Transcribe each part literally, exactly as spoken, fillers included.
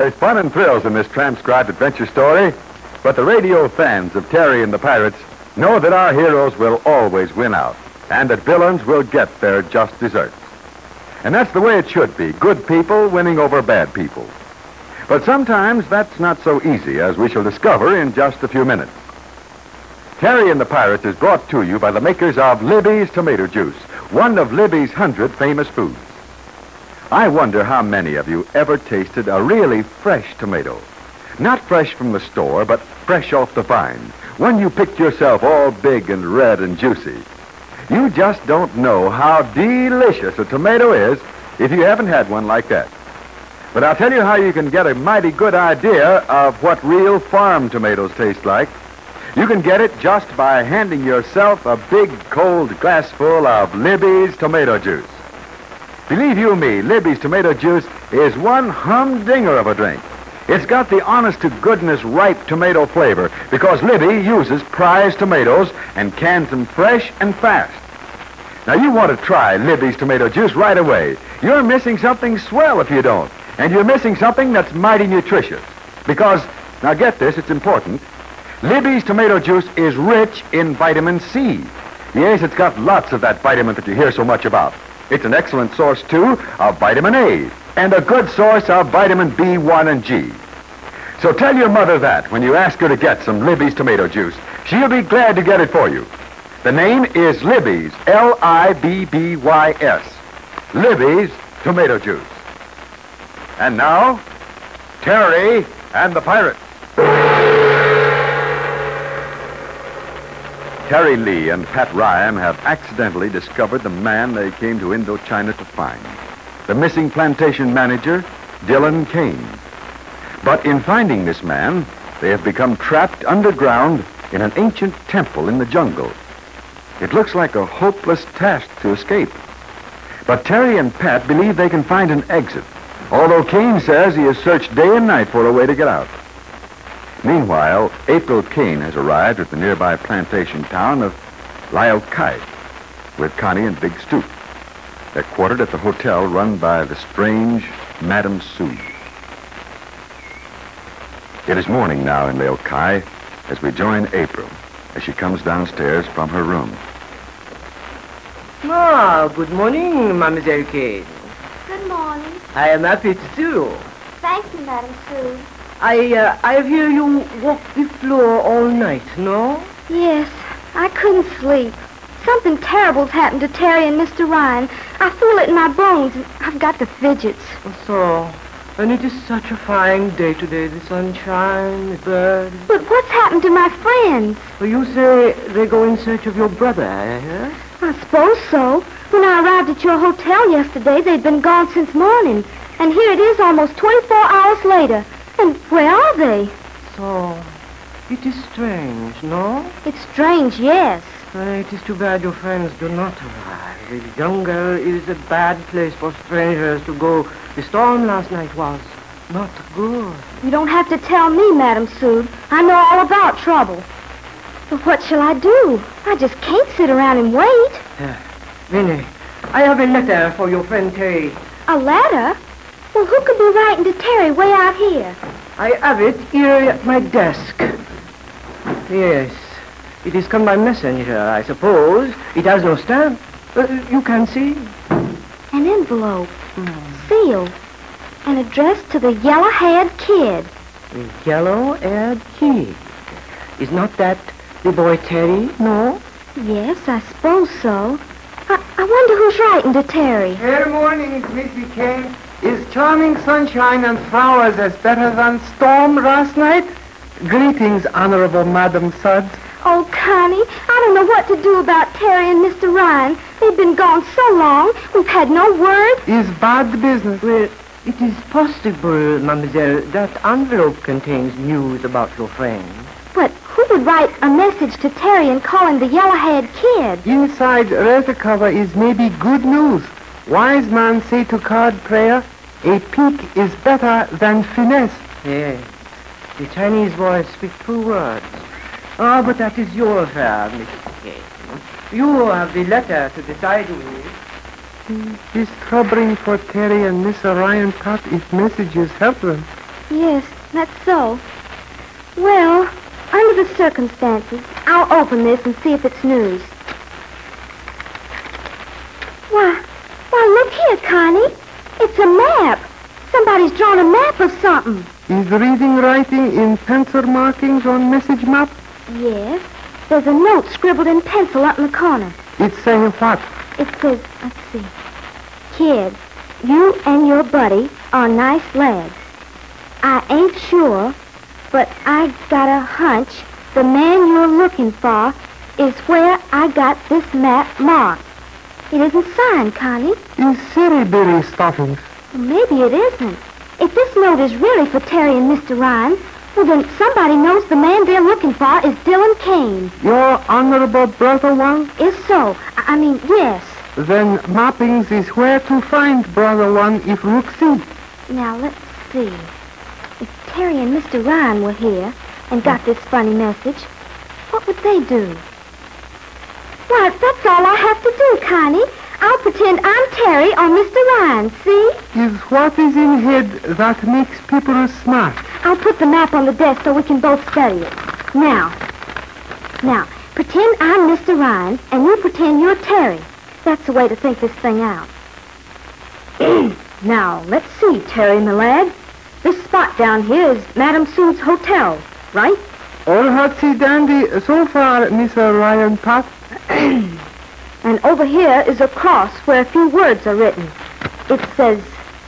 There's fun and thrills in this transcribed adventure story, but the radio fans of Terry and the Pirates know that our heroes will always win out, and that villains will get their just desserts. And that's the way it should be, good people winning over bad people. But sometimes that's not so easy, as we shall discover in just a few minutes. Terry and the Pirates is brought to you by the makers of Libby's Tomato Juice, one of Libby's hundred famous foods. I wonder how many of you ever tasted a really fresh tomato. Not fresh from the store, but fresh off the vine. One you picked yourself all big and red and juicy. You just don't know how delicious a tomato is if you haven't had one like that. But I'll tell you how you can get a mighty good idea of what real farm tomatoes taste like. You can get it just by handing yourself a big cold glassful of Libby's Tomato Juice. Believe you me, Libby's Tomato Juice is one humdinger of a drink. It's got the honest-to-goodness ripe tomato flavor because Libby uses prize tomatoes and cans them fresh and fast. Now, you want to try Libby's Tomato Juice right away. You're missing something swell if you don't. And you're missing something that's mighty nutritious. Because, now get this, it's important, Libby's Tomato Juice is rich in vitamin C. Yes, it's got lots of that vitamin that you hear so much about. It's an excellent source, too, of vitamin A, and a good source of vitamin B one and G. So tell your mother that when you ask her to get some Libby's Tomato Juice. She'll be glad to get it for you. The name is Libby's, L I B B Y S. Libby's Tomato Juice. And now, Terry and the Pirates. Terry Lee and Pat Ryan have accidentally discovered the man they came to Indochina to find. The missing plantation manager, Dylan Kane. But in finding this man, they have become trapped underground in an ancient temple in the jungle. It looks like a hopeless task to escape. But Terry and Pat believe they can find an exit, although Kane says he has searched day and night for a way to get out. Meanwhile, April Kane has arrived at the nearby plantation town of Lyalkai with Connie and Big Stoop. They're quartered at the hotel run by the strange Madame Sue. It is morning now in Lyalkai as we join April as she comes downstairs from her room. Ah, good morning, Mademoiselle Kane. Good morning. I am happy to see you. Thank you, Madame Sue. I, uh, I hear you walk the floor all night, no? Yes, I couldn't sleep. Something terrible's happened to Terry and Mister Ryan. I feel it in my bones, and I've got the fidgets. So, and it is such a fine day today, the sunshine, the birds. But what's happened to my friends? Well, you say they go in search of your brother, eh? I suppose so. When I arrived at your hotel yesterday, they'd been gone since morning. And here it is almost twenty-four hours later. And where are they? So, it is strange, no? It's strange, yes. Uh, it is too bad your friends do not arrive. The jungle is a bad place for strangers to go. The storm last night was not good. You don't have to tell me, Madame Sue. I know all about trouble. But what shall I do? I just can't sit around and wait. Uh, Minnie, I have a letter for your friend Terry. A letter? Well, who could be writing to Terry way out here? I have it here at my desk. Yes, it is come by messenger, I suppose. It has no stamp. Uh, you can see. An envelope. Mm. Sealed. And addressed to the yellow-haired kid. The yellow-haired kid? Is not that the boy Terry, no? Yes, I suppose so. I, I wonder who's writing to Terry. Good morning, Missy Kane. Is charming sunshine and flowers as better than storm last night? Greetings, Honorable Madam Suds. Oh, Connie, I don't know what to do about Terry and Mister Ryan. They've been gone so long, we've had no word. Is bad business. Well, it is possible, mademoiselle, that envelope contains news about your friend. But who would write a message to Terry and call him the yellow-haired kid? Inside letter cover is maybe good news. Wise man say to card prayer, a peek is better than finesse. Yes. The Chinese boys speak true words. Ah, oh, but that is your affair, Missus Kane. You have the letter to decide with. It's troubling for Terry and Mister Ryan Pat if messages help them. Yes, that's so. Well, under the circumstances, I'll open this and see if it's news. Why, why, look here, Connie. It's a map. Somebody's drawn a map of something. Is reading writing in pencil markings on message map? Yes. There's a note scribbled in pencil up in the corner. It's saying what? It says, let's see. Kid, you and your buddy are nice lads. I ain't sure, but I got a hunch the man you're looking for is where I got this map marked. It isn't signed, Connie. Is silly bitty stuffings. Well, maybe it isn't. If this note is really for Terry and Mister Ryan, well, then somebody knows the man they're looking for is Dylan Kane. Your honorable brother one? Is so. I, I mean, yes. Then mappings is where to find brother one if look see. Now, let's see. If Terry and Mister Ryan were here and got this funny message, what would they do? Why, that's all I have to do, Connie. I'll pretend I'm Terry or Mister Ryan, see? Is what is in head that makes people smart. I'll put the map on the desk so we can both study it. Now, now, pretend I'm Mister Ryan and you pretend you're Terry. That's the way to think this thing out. Now, let's see, Terry, my lad. This spot down here is Madame Sue's hotel, right? All hotsy dandy so far, Mister Ryan Pat. And over here is a cross where a few words are written. It says,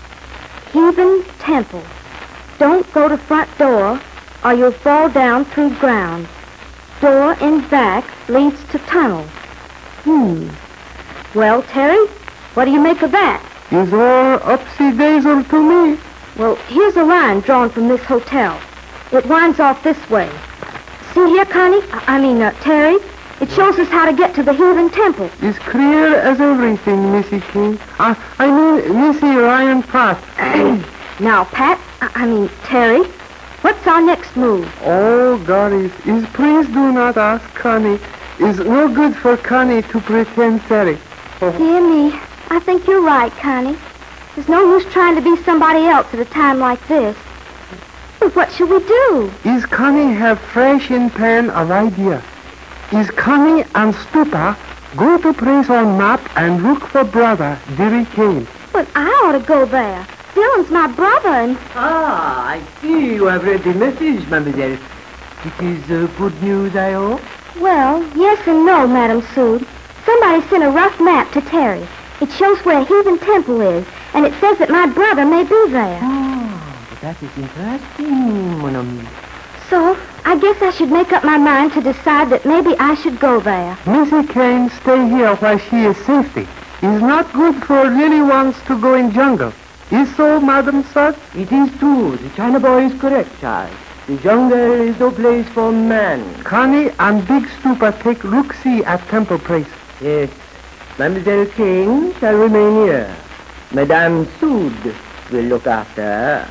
Heathen Temple. Don't go to front door or you'll fall down through ground. Door in back leads to tunnel. Hmm. Well, Terry, what do you make of that? Is all upsy daisel to me. Well, here's a line drawn from this hotel. It winds off this way. See here, Connie? I, I mean, uh, Terry? It shows us how to get to the Heathen Temple. Is clear as everything, Missy King. Uh, I mean, Missy Ryan Pratt. Now, Pat, I, I mean, Terry, what's our next move? Oh, Doris, is please do not ask Connie. Is no good for Connie to pretend Terry. Oh. Dear me, I think you're right, Connie. There's no use trying to be somebody else at a time like this. But what should we do? Is Connie have fresh in pen of idea? Is Connie and Stupa go to place on map and look for brother, Derry Kane? But I ought to go there. Dylan's my brother and... Ah, I see you have read the message, mademoiselle. It is uh, good news, I hope. Well, yes and no, Madame Sue. Somebody sent a rough map to Terry. It shows where Heathen Temple is, and it says that my brother may be there. Oh, but that is interesting, mon ami. So, I guess I should make up my mind to decide that maybe I should go there. Missy Kane stay here where she is safety. It's not good for little ones to go in jungle. Is so, Madam Sir? It is true. The China boy is correct, child. The jungle is no place for man. Connie and Big Stupa take look-see at Temple Place. Yes. Mademoiselle King shall remain here. Madame Sood will look after her.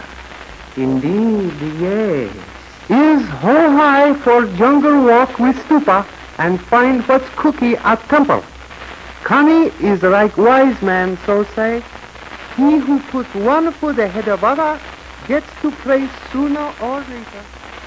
Indeed, yes. Is ho high for jungle walk with Stupa and find what's cookie at Temple. Connie is like wise man, so say. He who puts one foot ahead of other gets to place sooner or later.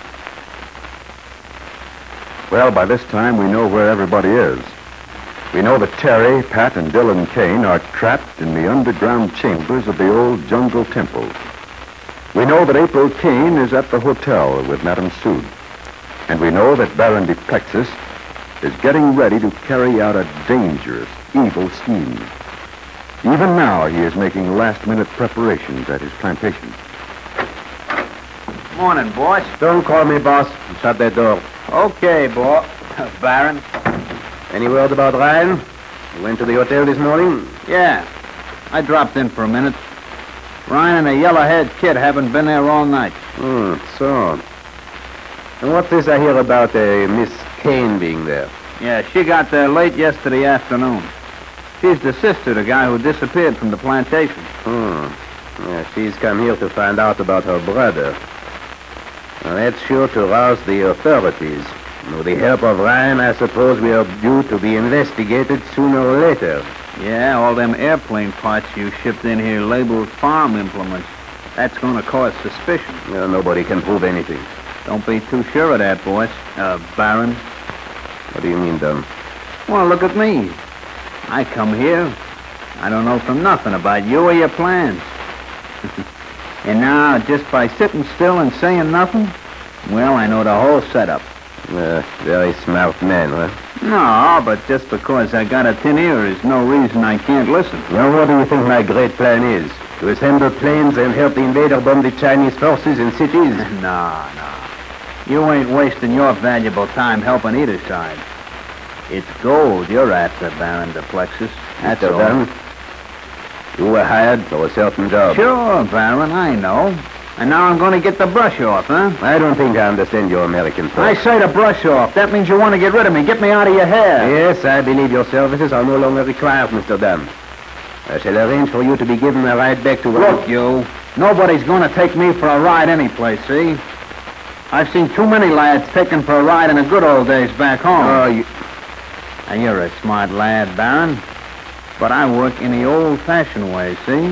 Well, by this time, we know where everybody is. We know that Terry, Pat, and Dylan Kane are trapped in the underground chambers of the old jungle temple. We know that April Kane is at the hotel with Madame Sue. And we know that Baron de Plexus is getting ready to carry out a dangerous, evil scheme. Even now, he is making last-minute preparations at his plantation. Morning, boss. Don't call me boss. Shut that door. Okay, boss. Baron. Any word about Ryan? You went to the hotel this morning? Yeah. I dropped in for a minute. Ryan and the yellow-haired kid haven't been there all night. Hmm, so. And what's this I hear about uh, Miss Kane being there? Yeah, she got there late yesterday afternoon. She's the sister of the guy who disappeared from the plantation. Hmm. Yeah, she's come here to find out about her brother. Well, that's sure to rouse the authorities. With the help of Ryan, I suppose we are due to be investigated sooner or later. Yeah, all them airplane parts you shipped in here labeled farm implements. That's going to cause suspicion. Well, nobody can prove anything. Don't be too sure of that, boss. Uh, Baron. What do you mean, Dunn? Well, look at me. I come here. I don't know from nothing about you or your plans. And now, just by sitting still and saying nothing, well, I know the whole setup. Uh, very smart man, huh? No, but just because I got a tin ear is no reason I can't listen. Now, what do you think my great plan is? To assemble planes and help the invader bomb the Chinese forces in cities? No, no. You ain't wasting your valuable time helping either side. It's gold you're after, Baron Duplexus. That's Mister all. Dunn, you were hired for a certain job. Sure, Baron, I know. And now I'm going to get the brush off, huh? I don't think I understand your American I thought. say the brush off. That means you want to get rid of me. Get me out of your hair. Yes, I believe your services are no longer required, Mister Dunn. I shall arrange for you to be given a ride back to... Look, you. Nobody's going to take me for a ride anyplace, see? I've seen too many lads taken for a ride in the good old days back home. Oh, you... Now, you're a smart lad, Baron. But I work in the old-fashioned way, see?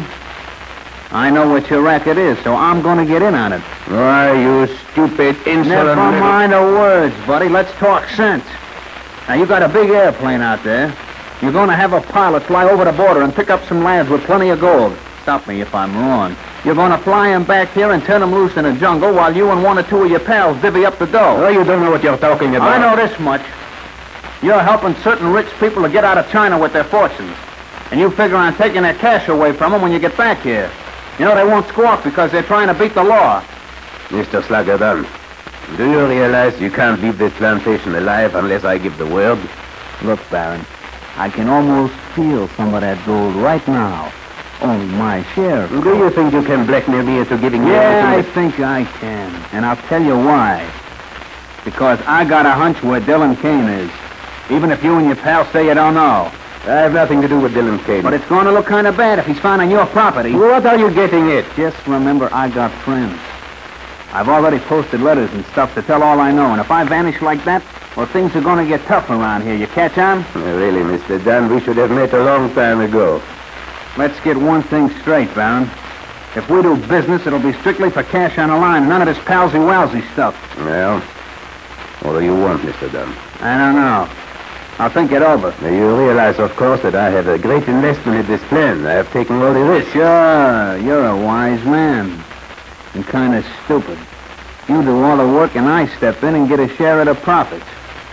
I know what your racket is, so I'm going to get in on it. Why, you stupid, insolent... Never little- mind the words, buddy. Let's talk sense. Now, you got a big airplane out there. You're going to have a pilot fly over the border and pick up some lads with plenty of gold. Stop me if I'm wrong. You're going to fly him back here and turn him loose in the jungle while you and one or two of your pals divvy up the dough. Oh, you don't know what you're talking about. I know this much. You're helping certain rich people to get out of China with their fortunes. And you figure on taking their cash away from them when you get back here. You know, they won't squawk because they're trying to beat the law. Mister Slugger Dunn, do you realize you can't leave this plantation alive unless I give the word? Look, Baron, I can almost feel some of that gold right now. Only my share. Do you think you can blackmail me into giving me Yeah, I everything? think I can. And I'll tell you why. Because I got a hunch where Dylan Kane is. Even if you and your pal say you don't know. I have nothing to do with Dylan Kane. But it's going to look kind of bad if he's found on your property. What are you getting at? Just remember, I got friends. I've already posted letters and stuff to tell all I know. And if I vanish like that, well, things are going to get tough around here. You catch on? Uh, really, Mister Dunn, we should have met a long time ago. Let's get one thing straight, Baron. If we do business, it'll be strictly for cash on the line. None of this palsy-walsy stuff. Well, what do you want, Mister Dunn? I don't know. I'll think it over. Now, you realize, of course, that I have a great investment in this plan. I have taken all the risk. Sure, you're a wise man. And kind of stupid. You do all the work and I step in and get a share of the profits.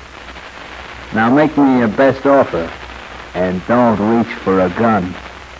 Now make me your best offer. And don't reach for a gun.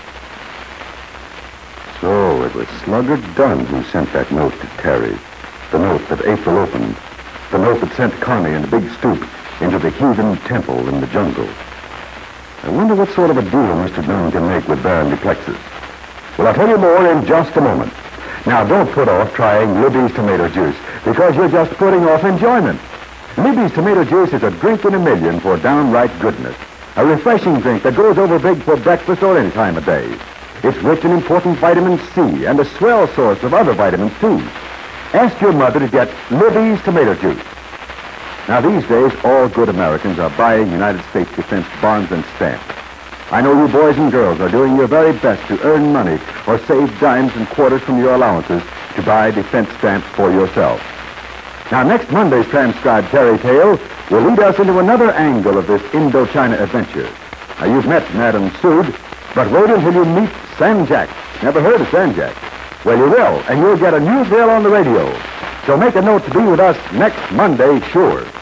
So it was Slugger Dunn who sent that note to Terry. The note that April opened. The note that sent Connie and the Big Stoop into the heathen temple in the jungle. I wonder what sort of a deal Mister Dunn can make with Baron Duplexus. Well, I'll tell you more in just a moment. Now, don't put off trying Libby's tomato juice, because you're just putting off enjoyment. Libby's tomato juice is a drink in a million for downright goodness. A refreshing drink that goes over big for breakfast or any time of day. It's rich in important vitamin C and a swell source of other vitamins, too. Ask your mother to get Libby's tomato juice. Now, these days, all good Americans are buying United States Defense bonds and stamps. I know you boys and girls are doing your very best to earn money or save dimes and quarters from your allowances to buy defense stamps for yourself. Now, next Monday's transcribed Terry Tale will lead us into another angle of this Indochina adventure. Now, you've met Madam Sood, but wait until you meet Sanjak. Never heard of Sanjak? Well, you will, and you'll get a new thrill on the radio. So make a note to be with us next Monday, sure.